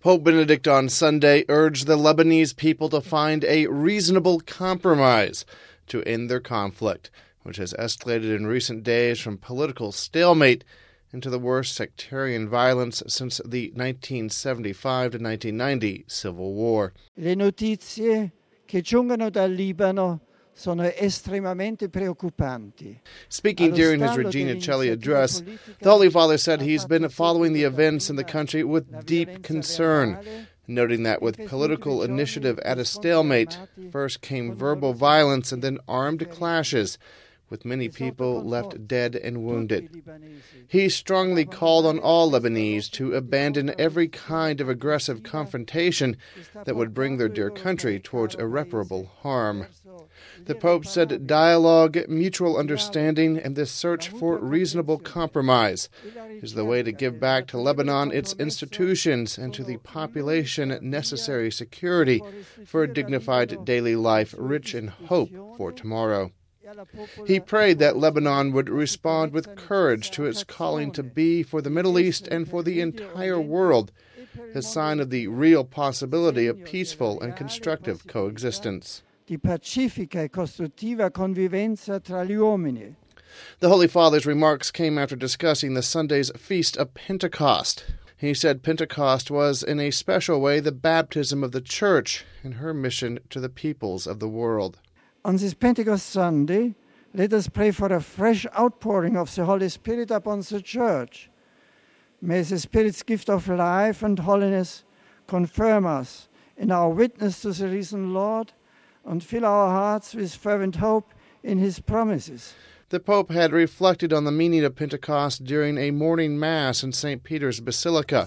Pope Benedict on Sunday urged the Lebanese people to find a reasonable compromise to end their conflict, which has escalated in recent days from political stalemate into the worst sectarian violence since the 1975 to 1990 Civil War. Le notizie che giungono dal Libano sono estremamente preoccupanti. Speaking during his Regina Coeli address, the Holy Father said he's been following the events in the country with deep concern, noting that with political initiative at a stalemate, first came verbal violence and then armed clashes, with many people left dead and wounded. He strongly called on all Lebanese to abandon every kind of aggressive confrontation that would bring their dear country towards irreparable harm. The Pope said dialogue, mutual understanding, and the search for reasonable compromise is the way to give back to Lebanon its institutions and to the population necessary security for a dignified daily life rich in hope for tomorrow. He prayed that Lebanon would respond with courage to its calling to be, for the Middle East and for the entire world, a sign of the real possibility of peaceful and constructive coexistence. Di pacifica e costruttiva convivenza tra gli uomini. The Holy Father's remarks came after discussing the Sunday's Feast of Pentecost. He said Pentecost was, in a special way, the baptism of the Church in her mission to the peoples of the world. On this Pentecost Sunday, let us pray for a fresh outpouring of the Holy Spirit upon the Church. May the Spirit's gift of life and holiness confirm us in our witness to the risen Lord and fill our hearts with fervent hope in his promises. The Pope had reflected on the meaning of Pentecost during a morning Mass in St. Peter's Basilica.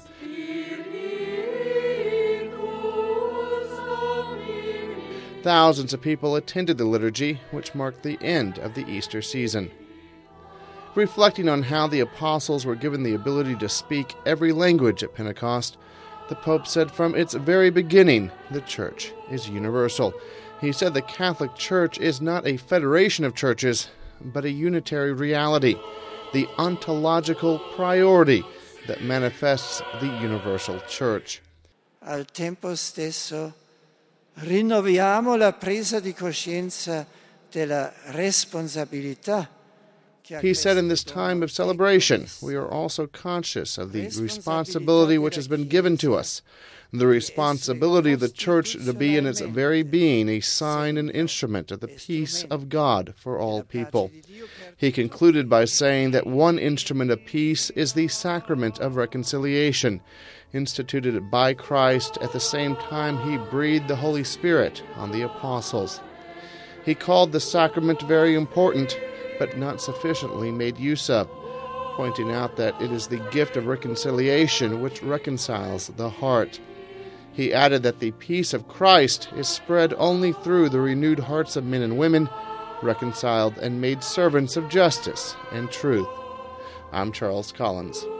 Thousands of people attended the liturgy, which marked the end of the Easter season. Reflecting on how the apostles were given the ability to speak every language at Pentecost, the Pope said from its very beginning, the Church is universal. He said the Catholic Church is not a federation of churches, but a unitary reality, the ontological priority that manifests the universal Church. Al tempo stesso, rinnoviamo la presa di coscienza della responsabilità. He said in this time of celebration, we are also conscious of the responsibility which has been given to us, the responsibility of the Church to be in its very being a sign and instrument of the peace of God for all people. He concluded by saying that one instrument of peace is the sacrament of reconciliation, instituted by Christ at the same time he breathed the Holy Spirit on the apostles. He called the sacrament very important, but not sufficiently made use of, pointing out that it is the gift of reconciliation which reconciles the heart. He added that the peace of Christ is spread only through the renewed hearts of men and women, reconciled and made servants of justice and truth. I'm Charles Collins.